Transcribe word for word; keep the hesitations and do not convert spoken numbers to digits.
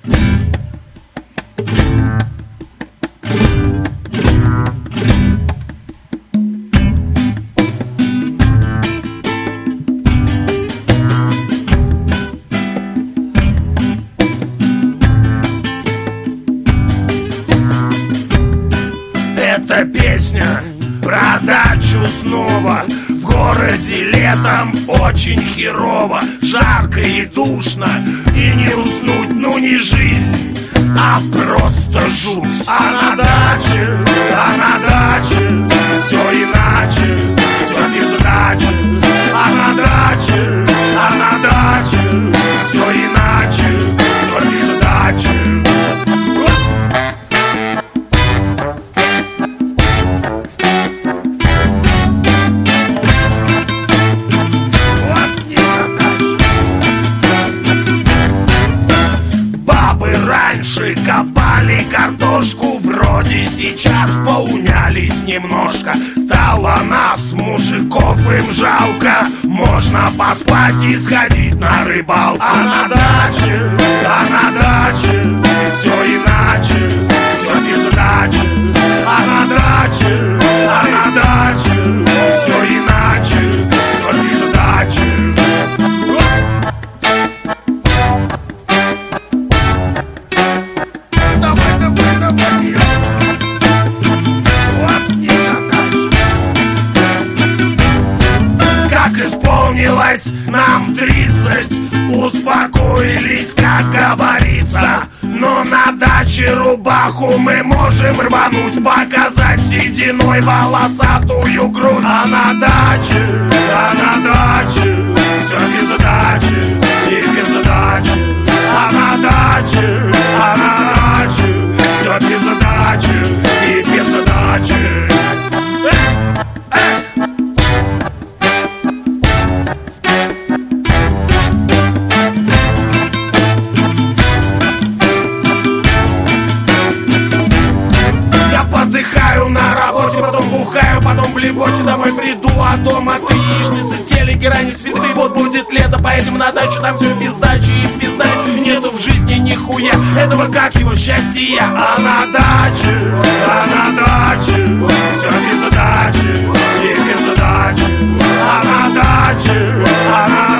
Эта песня про дачу снова. В городе летом очень херово, жарко и душно, и не уснуть, ну не жизнь, а просто жуть. А на даче, а на даче все иначе, все без дачи. А на даче, а на даче все иначе, все без дачи. Раньше копали картошку, вроде сейчас поунялись немножко. Стало нас, мужиков, им жалко. Можно поспать и сходить на рыбалку. А на даче, а на даче все иначе, все без дачи. А на даче, а на даче все иначе, все без дачи. Исполнилось нам тридцать, успокоились, как говорится. Но на даче рубаху мы можем рвануть, показать сединой волосатую грудь. А на даче, а на даче все без дачи и без дачи. А на даче, а на даче все без дачи и без дачи. Отдыхаю на работе, потом бухаю, потом в блевоте домой приду, а дома ты яичницы, телек, ранни, цветы. Вот будет лето, поедем на дачу, там все без дачи и без дачи. Нету в жизни нихуя этого, как его счастье. А на даче, а на даче все без дачи и без дачи. А на даче, а на